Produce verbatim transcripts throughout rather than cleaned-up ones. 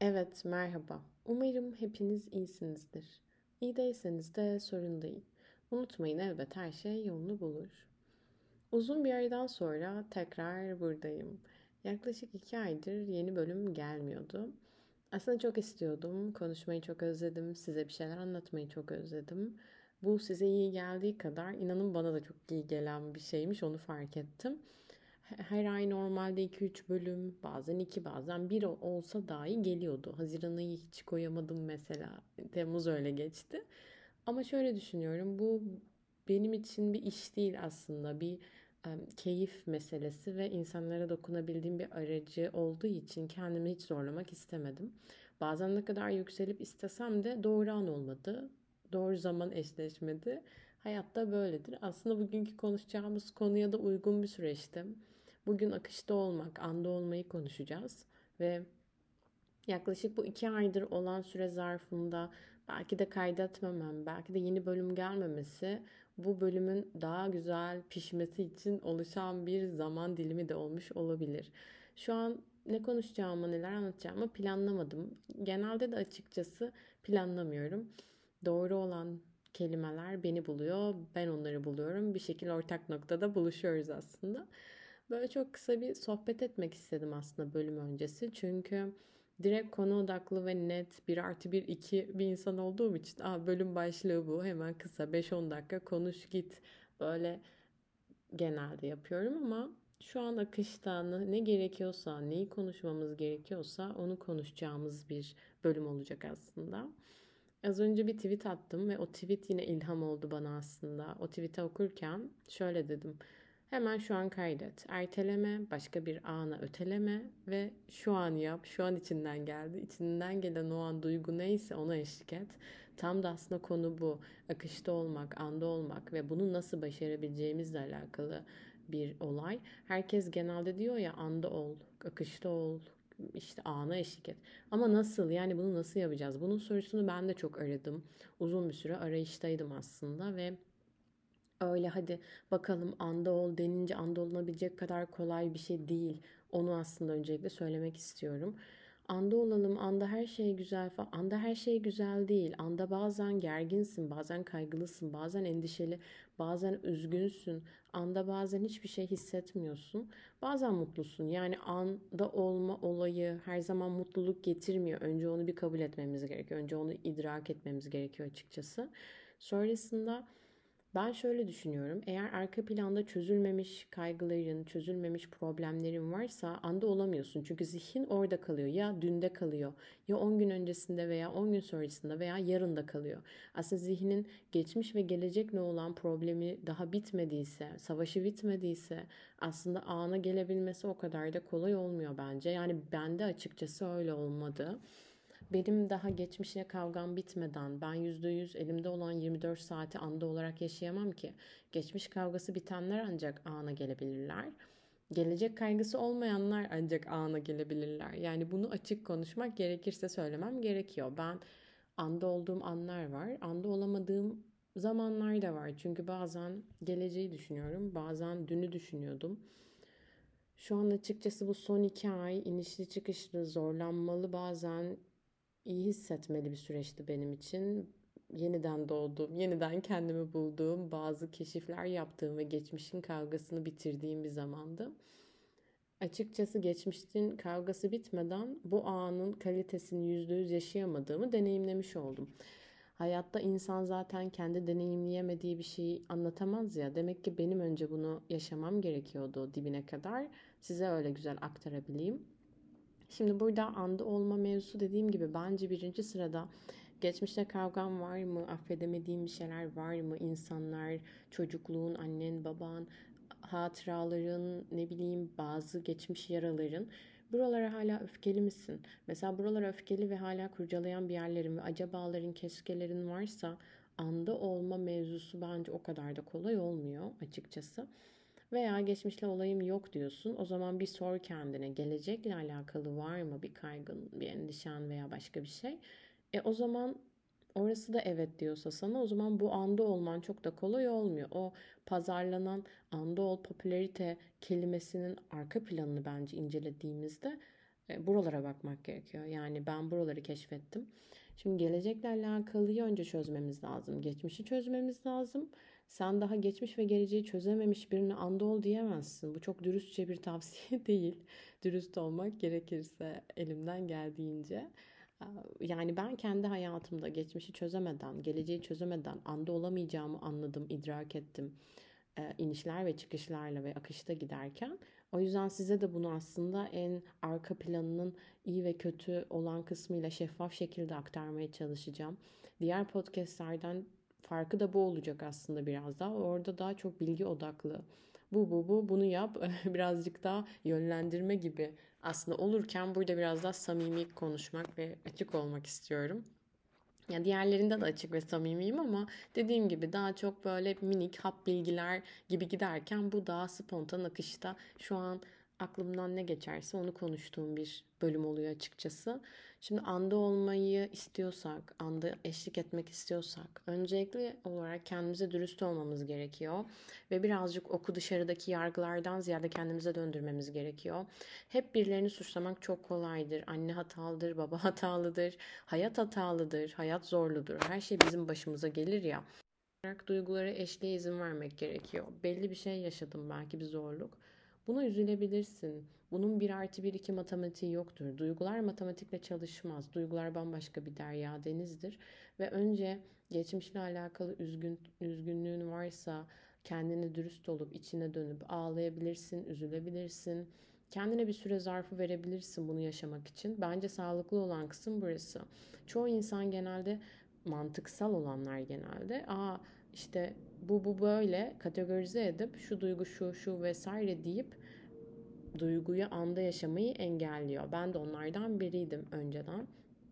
Evet, merhaba. Umarım hepiniz iyisinizdir. İyi değilseniz de sorun değil. Unutmayın, elbet her şey yolunu bulur. Uzun bir aradan sonra tekrar buradayım. Yaklaşık iki aydır yeni bölüm gelmiyordu. Aslında çok istiyordum. Konuşmayı çok özledim. Size bir şeyler anlatmayı çok özledim. Bu size iyi geldiği kadar inanın bana da çok iyi gelen bir şeymiş. Onu fark ettim. Her ay normalde iki üç bölüm, bazen iki bazen bir olsa dahi geliyordu. Haziran ayı hiç koyamadım mesela. Temmuz öyle geçti. Ama şöyle düşünüyorum. Bu benim için bir iş değil aslında. Bir em, keyif meselesi ve insanlara dokunabildiğim bir aracı olduğu için kendimi hiç zorlamak istemedim. Bazen ne kadar yükselip istesem de doğru an olmadı. Doğru zaman eşleşmedi. Hayatta böyledir. Aslında bugünkü konuşacağımız konuya da uygun bir süreçti. Bugün akışta olmak, anda olmayı konuşacağız. Ve yaklaşık bu iki aydır olan süre zarfında belki de kaydetmemem, belki de yeni bölüm gelmemesi bu bölümün daha güzel pişmesi için oluşan bir zaman dilimi de olmuş olabilir. Şu an ne konuşacağımı, neler anlatacağımı planlamadım. Genelde de açıkçası planlamıyorum. Doğru olan kelimeler beni buluyor, ben onları buluyorum. Bir şekilde ortak noktada buluşuyoruz aslında. Böyle çok kısa bir sohbet etmek istedim aslında bölüm öncesi. Çünkü direkt konu odaklı ve net bir artı bir iki bir insan olduğum için Aa, bölüm başlığı bu, hemen kısa beş on dakika konuş git, böyle genelde yapıyorum ama şu an akışta ne gerekiyorsa, neyi konuşmamız gerekiyorsa onu konuşacağımız bir bölüm olacak aslında. Az önce bir tweet attım ve o tweet yine ilham oldu bana aslında. O tweet'i okurken şöyle dedim. Hemen şu an kaydet. Erteleme, başka bir ana öteleme ve şu an yap. Şu an içinden geldi. İçinden gelen o an duygu neyse ona eşlik et. Tam da aslında konu bu. Akışta olmak, anda olmak ve bunu nasıl başarabileceğimizle alakalı bir olay. Herkes genelde diyor ya, anda ol, akışta ol, işte ana eşlik et. Ama nasıl, yani bunu nasıl yapacağız? Bunun sorusunu ben de çok aradım. Uzun bir süre arayıştaydım aslında ve öyle hadi bakalım anda ol denince anda olunabilecek kadar kolay bir şey değil. Onu aslında öncelikle söylemek istiyorum. Anda olalım, anda her şey güzel falan. Anda her şey güzel değil. Anda bazen gerginsin, bazen kaygılısın, bazen endişeli, bazen üzgünsün. Anda bazen hiçbir şey hissetmiyorsun. Bazen mutlusun. Yani anda olma olayı her zaman mutluluk getirmiyor. Önce onu bir kabul etmemiz gerekiyor. Önce onu idrak etmemiz gerekiyor açıkçası. Sonrasında ben şöyle düşünüyorum. Eğer arka planda çözülmemiş kaygıların, çözülmemiş problemlerin varsa anda olamıyorsun. Çünkü zihin orada kalıyor. Ya dünde kalıyor, ya on gün öncesinde veya on gün sonrasında veya yarında kalıyor. Aslında zihnin geçmiş ve gelecekle olan problemi daha bitmediyse, savaşı bitmediyse aslında ana gelebilmesi o kadar da kolay olmuyor bence. Yani bende açıkçası öyle olmadı. Benim daha geçmişle kavgam bitmeden ben yüzde yüz elimde olan yirmi dört saati anda olarak yaşayamam ki. Geçmiş kavgası bitenler ancak ana gelebilirler. Gelecek kaygısı olmayanlar ancak ana gelebilirler. Yani bunu açık konuşmak gerekirse söylemem gerekiyor. Ben anda olduğum anlar var. Anda olamadığım zamanlar da var. Çünkü bazen geleceği düşünüyorum. Bazen dünü düşünüyordum. Şu an açıkçası bu son iki ay inişli çıkışlı, zorlanmalı, bazen iyi hissetmeli bir süreçti benim için. Yeniden doğduğum, yeniden kendimi bulduğum, bazı keşifler yaptığım ve geçmişin kavgasını bitirdiğim bir zamandı. Açıkçası geçmişin kavgası bitmeden bu anın kalitesini yüzde yüz yaşayamadığımı deneyimlemiş oldum. Hayatta insan zaten kendi deneyimleyemediği bir şeyi anlatamaz ya. Demek ki benim önce bunu yaşamam gerekiyordu dibine kadar. Size öyle güzel aktarabileyim. Şimdi burada anda olma mevzusu, dediğim gibi, bence birinci sırada geçmişte kavgan var mı, affedemediğin bir şeyler var mı, insanlar, çocukluğun, annen, baban, hatıraların, ne bileyim bazı geçmiş yaraların. Buralara hala öfkeli misin? Mesela buralara öfkeli ve hala kurcalayan bir yerlerin ve acabaların, keşkelerin varsa anda olma mevzusu bence o kadar da kolay olmuyor açıkçası. Veya geçmişle olayım yok diyorsun. O zaman bir sor kendine. Gelecekle alakalı var mı bir kaygın, bir endişen veya başka bir şey? E o zaman orası da evet diyorsa sana, o zaman bu anda olman çok da kolay olmuyor. O pazarlanan anda ol, popülarite kelimesinin arka planını bence incelediğimizde E, buralara bakmak gerekiyor. Yani ben buraları keşfettim. Şimdi gelecekle alakalıyı önce çözmemiz lazım. Geçmişi çözmemiz lazım. Sen daha geçmiş ve geleceği çözememiş birine anda ol diyemezsin. Bu çok dürüstçe bir tavsiye değil. Dürüst olmak gerekirse elimden geldiğince. Yani ben kendi hayatımda geçmişi çözemeden, geleceği çözemeden anda olamayacağımı anladım, idrak ettim. E, inişler ve çıkışlarla ve akışta giderken. O yüzden size de bunu aslında en arka planının iyi ve kötü olan kısmıyla şeffaf şekilde aktarmaya çalışacağım. Diğer podcastlerden farkı da bu olacak aslında biraz daha. Orada daha çok bilgi odaklı. Bu bu bu bunu yap birazcık daha yönlendirme gibi aslında olurken burada biraz daha samimi konuşmak ve açık olmak istiyorum. Yani diğerlerinde de açık ve samimiyim ama dediğim gibi daha çok böyle minik hap bilgiler gibi giderken bu daha spontan akışta şu an aklımdan ne geçerse onu konuştuğum bir bölüm oluyor açıkçası. Şimdi anda olmayı istiyorsak, anda eşlik etmek istiyorsak öncelikli olarak kendimize dürüst olmamız gerekiyor ve birazcık oku dışarıdaki yargılardan ziyade kendimize döndürmemiz gerekiyor. Hep birilerini suçlamak çok kolaydır. Anne hatalıdır, baba hatalıdır. Hayat hatalıdır, hayat zorludur. Her şey bizim başımıza gelir ya. Duygulara eşliğe izin vermek gerekiyor. Belli bir şey yaşadım, belki bir zorluk. Buna üzülebilirsin. Bunun bir artı bir iki matematiği yoktur. Duygular matematikle çalışmaz. Duygular bambaşka bir derya denizdir. Ve önce geçmişle alakalı üzgün, üzgünlüğün varsa kendine dürüst olup içine dönüp ağlayabilirsin, üzülebilirsin. Kendine bir süre zarfı verebilirsin bunu yaşamak için. Bence sağlıklı olan kısım burası. Çoğu insan genelde mantıksal olanlar genelde aa işte bu bu böyle kategorize edip şu duygu şu şu vesaire deyip duyguyu anda yaşamayı engelliyor. Ben de onlardan biriydim önceden.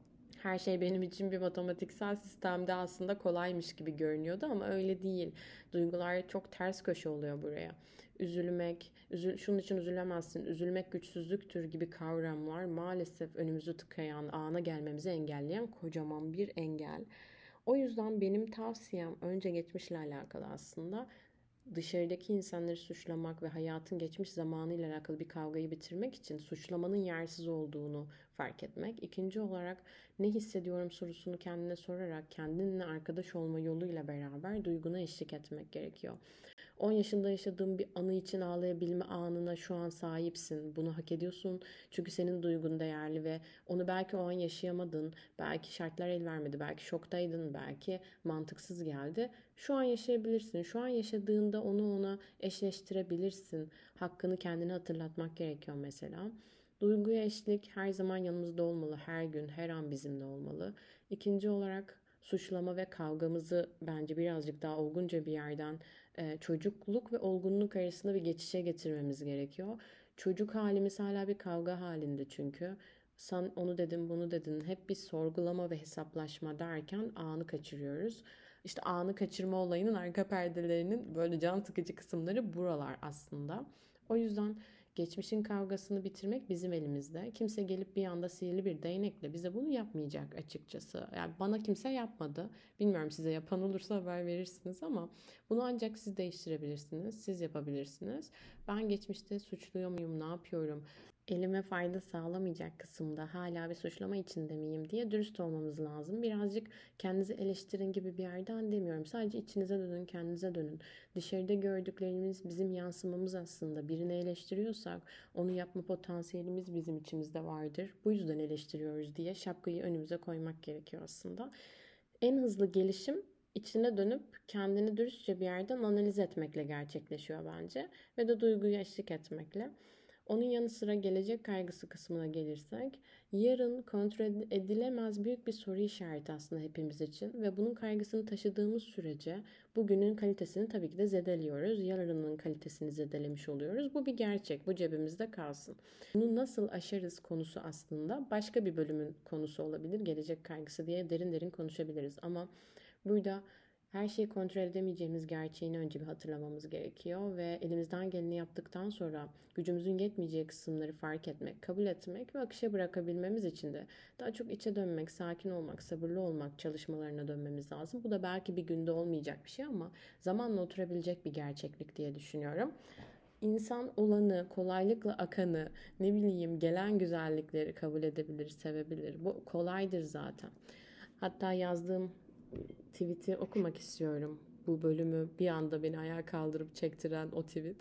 Her şey benim için bir matematiksel sistemde aslında kolaymış gibi görünüyordu ama öyle değil. Duygular çok ters köşe oluyor buraya. Üzülmek, üzül, şunun için üzülemezsin, üzülmek güçsüzlüktür gibi kavramlar maalesef önümüzü tıkayan, ana gelmemizi engelleyen kocaman bir engel. O yüzden benim tavsiyem önce geçmişle alakalı aslında dışarıdaki insanları suçlamak ve hayatın geçmiş zamanıyla alakalı bir kavgayı bitirmek için suçlamanın yersiz olduğunu fark etmek. İkinci olarak ne hissediyorum sorusunu kendine sorarak kendinle arkadaş olma yoluyla beraber duyguna eşlik etmek gerekiyor. on yaşında yaşadığın bir anı için ağlayabilme anına şu an sahipsin. Bunu hak ediyorsun. Çünkü senin duygun değerli ve onu belki o an yaşayamadın. Belki şartlar el vermedi. Belki şoktaydın. Belki mantıksız geldi. Şu an yaşayabilirsin. Şu an yaşadığında onu ona eşleştirebilirsin. Hakkını kendine hatırlatmak gerekiyor mesela. Duyguya eşlik her zaman yanımızda olmalı. Her gün, her an bizimle olmalı. İkinci olarak suçlama ve kavgamızı bence birazcık daha olgunca bir yerden e, çocukluk ve olgunluk arasında bir geçişe getirmemiz gerekiyor. Çocuk halimiz hala bir kavga halinde çünkü. Sen onu dedin, bunu dedin. Hep bir sorgulama ve hesaplaşma derken anı kaçırıyoruz. İşte anı kaçırma olayının arka perdelerinin böyle can sıkıcı kısımları buralar aslında. O yüzden geçmişin kavgasını bitirmek bizim elimizde. Kimse gelip bir anda sihirli bir değnekle bize bunu yapmayacak açıkçası. Yani bana kimse yapmadı. Bilmiyorum size yapan olursa haber verirsiniz ama bunu ancak siz değiştirebilirsiniz, siz yapabilirsiniz. Ben geçmişte suçluyor muyum, ne yapıyorum, elime fayda sağlamayacak kısımda hala bir suçlama içinde miyim diye dürüst olmamız lazım. Birazcık kendinizi eleştirin gibi bir yerden demiyorum. Sadece içinize dönün, kendinize dönün. Dışarıda gördüklerimiz bizim yansımamız aslında. Birini eleştiriyorsak onu yapma potansiyelimiz bizim içimizde vardır. Bu yüzden eleştiriyoruz diye şapkayı önümüze koymak gerekiyor aslında. En hızlı gelişim içine dönüp kendini dürüstçe bir yerden analiz etmekle gerçekleşiyor bence ve de duyguyu eşlik etmekle. Onun yanı sıra gelecek kaygısı kısmına gelirsek, yarın kontrol edilemez büyük bir soru işareti aslında hepimiz için ve bunun kaygısını taşıdığımız sürece bugünün kalitesini tabii ki de zedeliyoruz. Yarının kalitesini zedelemiş oluyoruz. Bu bir gerçek, bu cebimizde kalsın. Bunu nasıl aşarız konusu aslında başka bir bölümün konusu olabilir. Gelecek kaygısı diye derin derin konuşabiliriz ama burada her şeyi kontrol edemeyeceğimiz gerçeğini önce bir hatırlamamız gerekiyor ve elimizden geleni yaptıktan sonra gücümüzün yetmeyeceği kısımları fark etmek, kabul etmek ve akışa bırakabilmemiz için de daha çok içe dönmek, sakin olmak, sabırlı olmak çalışmalarına dönmemiz lazım. Bu da belki bir günde olmayacak bir şey ama zamanla oturabilecek bir gerçeklik diye düşünüyorum. İnsan olanı, kolaylıkla akanı, ne bileyim gelen güzellikleri kabul edebilir, sevebilir. Bu kolaydır zaten. Hatta yazdığım tweet'i okumak istiyorum. Bu bölümü bir anda beni ayağa kaldırıp çektiren o tweet.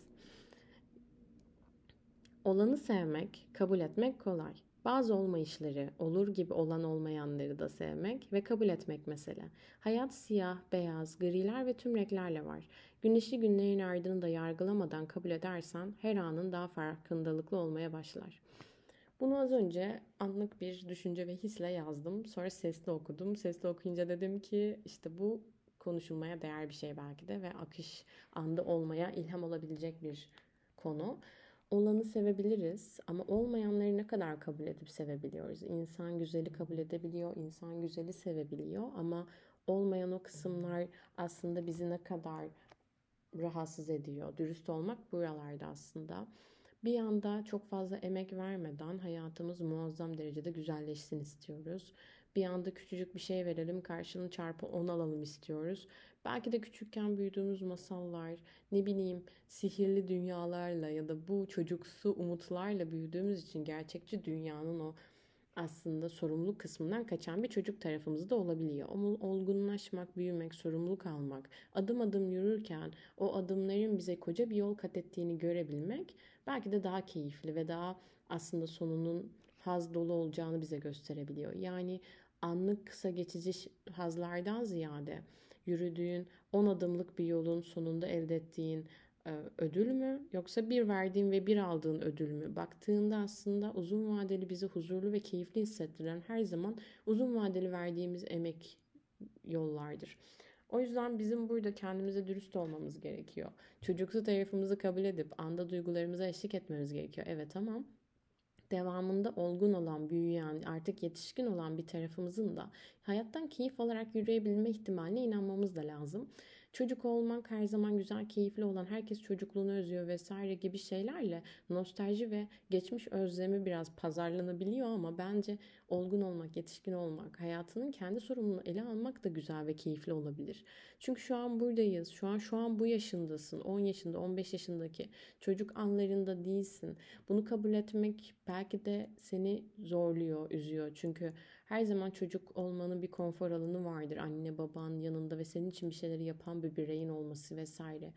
Olanı sevmek, kabul etmek kolay. Bazı olmayışları, olur gibi olan olmayanları da sevmek ve kabul etmek mesele. Hayat siyah, beyaz, griler ve tüm renklerle var. Güneşli günlerin ardını da yargılamadan kabul edersen her anın daha farkındalıklı olmaya başlar. Bunu az önce anlık bir düşünce ve hisle yazdım. Sonra sesli okudum. Sesli okuyunca dedim ki işte bu konuşulmaya değer bir şey belki de ve akış anda olmaya ilham olabilecek bir konu. Olanı sevebiliriz ama olmayanları ne kadar kabul edip sevebiliyoruz? İnsan güzeli kabul edebiliyor, insan güzeli sevebiliyor ama olmayan o kısımlar aslında bizi ne kadar rahatsız ediyor. Dürüst olmak buralarda aslında. Bir yanda çok fazla emek vermeden hayatımız muazzam derecede güzelleşsin istiyoruz. Bir anda küçücük bir şey verelim, karşılığını çarpı on alalım istiyoruz. Belki de küçükken büyüdüğümüz masallar, ne bileyim sihirli dünyalarla ya da bu çocuksu umutlarla büyüdüğümüz için gerçekçi dünyanın o aslında sorumluluk kısmından kaçan bir çocuk tarafımız da olabiliyor. Ama olgunlaşmak, büyümek, sorumluluk almak, adım adım yürürken o adımların bize koca bir yol kat ettiğini görebilmek belki de daha keyifli ve daha aslında sonunun haz dolu olacağını bize gösterebiliyor. Yani anlık kısa geçici hazlardan ziyade yürüdüğün on adımlık bir yolun sonunda elde ettiğin e, ödül mü yoksa bir verdiğin ve bir aldığın ödül mü? Baktığında aslında uzun vadeli bizi huzurlu ve keyifli hissettiren her zaman uzun vadeli verdiğimiz emek yollardır. O yüzden bizim burada kendimize dürüst olmamız gerekiyor. Çocuksu tarafımızı kabul edip anda duygularımıza eşlik etmemiz gerekiyor. Evet ama devamında olgun olan, büyüyen, artık yetişkin olan bir tarafımızın da hayattan keyif alarak yürüyebilme ihtimaline inanmamız da lazım. Çocuk olmak her zaman güzel, keyifli olan, herkes çocukluğunu özlüyor vesaire gibi şeylerle nostalji ve geçmiş özlemi biraz pazarlanabiliyor ama bence olgun olmak, yetişkin olmak, hayatının kendi sorumluluğunu ele almak da güzel ve keyifli olabilir. Çünkü şu an buradayız, şu an şu an bu yaşındasın, on yaşında, on beş yaşındaki çocuk anlarında değilsin. Bunu kabul etmek belki de seni zorluyor, üzüyor. Çünkü her zaman çocuk olmanın bir konfor alanı vardır. Anne baban yanında ve senin için bir şeyleri yapan bir bireyin olması vesaire.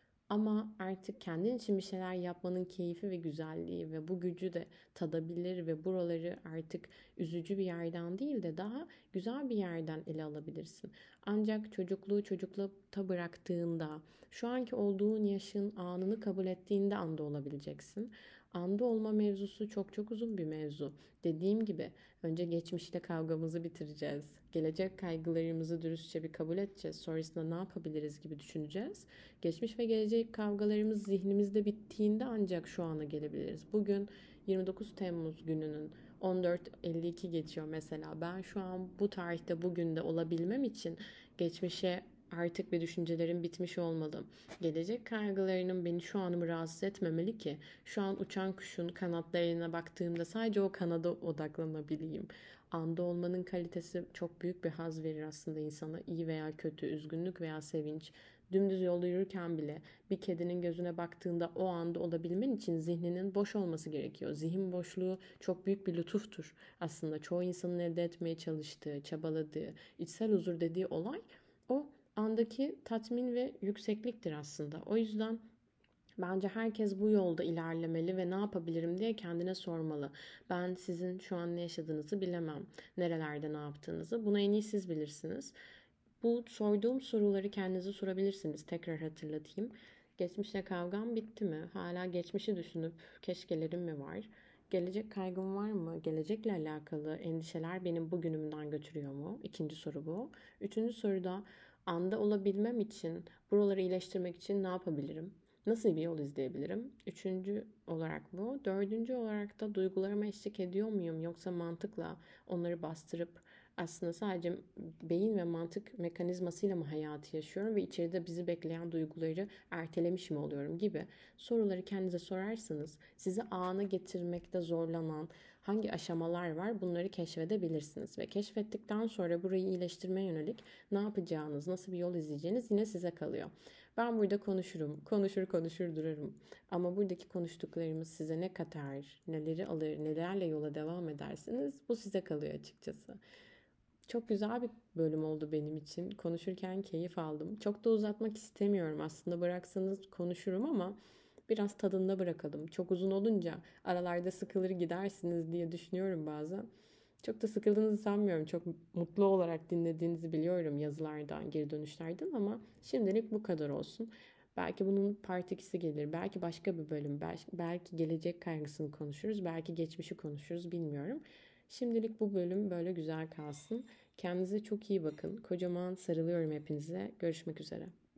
Ama artık kendin için bir şeyler yapmanın keyfi ve güzelliği ve bu gücü de tadabilir ve buraları artık üzücü bir yerden değil de daha güzel bir yerden ele alabilirsin. Ancak çocukluğu çocuklukta bıraktığında, şu anki olduğun yaşın anını kabul ettiğinde anda olabileceksin. Anda olma mevzusu çok çok uzun bir mevzu. Dediğim gibi önce geçmişle kavgamızı bitireceğiz. Gelecek kaygılarımızı dürüstçe bir kabul edeceğiz. Sonrasında ne yapabiliriz gibi düşüneceğiz. Geçmiş ve gelecek kavgalarımız zihnimizde bittiğinde ancak şu ana gelebiliriz. Bugün yirmi dokuz Temmuz gününün on dört elli iki geçiyor mesela. Ben şu an bu tarihte bugün de olabilmem için geçmişe artık bir düşüncelerim bitmiş olmalı. Gelecek kaygılarının beni şu anımı rahatsız etmemeli ki şu an uçan kuşun kanatlarına baktığımda sadece o kanada odaklanabileyim. Anda olmanın kalitesi çok büyük bir haz verir aslında insana. İyi veya kötü, üzgünlük veya sevinç. Dümdüz yolda yürürken bile bir kedinin gözüne baktığında o anda olabilmen için zihninin boş olması gerekiyor. Zihin boşluğu çok büyük bir lütuftur. Aslında çoğu insanın elde etmeye çalıştığı, çabaladığı, içsel huzur dediği olay o andaki tatmin ve yüksekliktir aslında. O yüzden bence herkes bu yolda ilerlemeli ve ne yapabilirim diye kendine sormalı. Ben sizin şu an ne yaşadığınızı bilemem. Nerelerde ne yaptığınızı. Bunu en iyi siz bilirsiniz. Bu sorduğum soruları kendinize sorabilirsiniz. Tekrar hatırlatayım. Geçmişle kavgam bitti mi? Hala geçmişi düşünüp keşkelerim mi var? Gelecek kaygım var mı? Gelecekle alakalı endişeler benim bugünümden götürüyor mu? İkinci soru bu. Üçüncü soruda anda olabilmem için, buraları iyileştirmek için ne yapabilirim? Nasıl bir yol izleyebilirim? Üçüncü olarak bu. Dördüncü olarak da duygularıma eşlik ediyor muyum? Yoksa mantıkla onları bastırıp aslında sadece beyin ve mantık mekanizmasıyla mı hayatı yaşıyorum ve içeride bizi bekleyen duyguları ertelemiş mi oluyorum gibi soruları kendinize sorarsanız sizi ana getirmekte zorlanan hangi aşamalar var bunları keşfedebilirsiniz ve keşfettikten sonra burayı iyileştirmeye yönelik ne yapacağınız, nasıl bir yol izleyeceğiniz yine size kalıyor. Ben burada konuşurum, konuşur konuşur durarım. Ama buradaki konuştuklarımız size ne katar, neleri alır, nelerle yola devam edersiniz bu size kalıyor açıkçası. Çok güzel bir bölüm oldu benim için. Konuşurken keyif aldım. Çok da uzatmak istemiyorum aslında. Bıraksanız konuşurum ama biraz tadında bırakalım. Çok uzun olunca aralarda sıkılır gidersiniz diye düşünüyorum bazen. Çok da sıkıldığınızı sanmıyorum. Çok mutlu olarak dinlediğinizi biliyorum yazılardan, geri dönüşlerden ama şimdilik bu kadar olsun. Belki bunun part ikisi gelir. Belki başka bir bölüm. Belki gelecek kaygısını konuşuruz. Belki geçmişi konuşuruz bilmiyorum. Şimdilik bu bölüm böyle güzel kalsın. Kendinize çok iyi bakın. Kocaman sarılıyorum hepinize. Görüşmek üzere.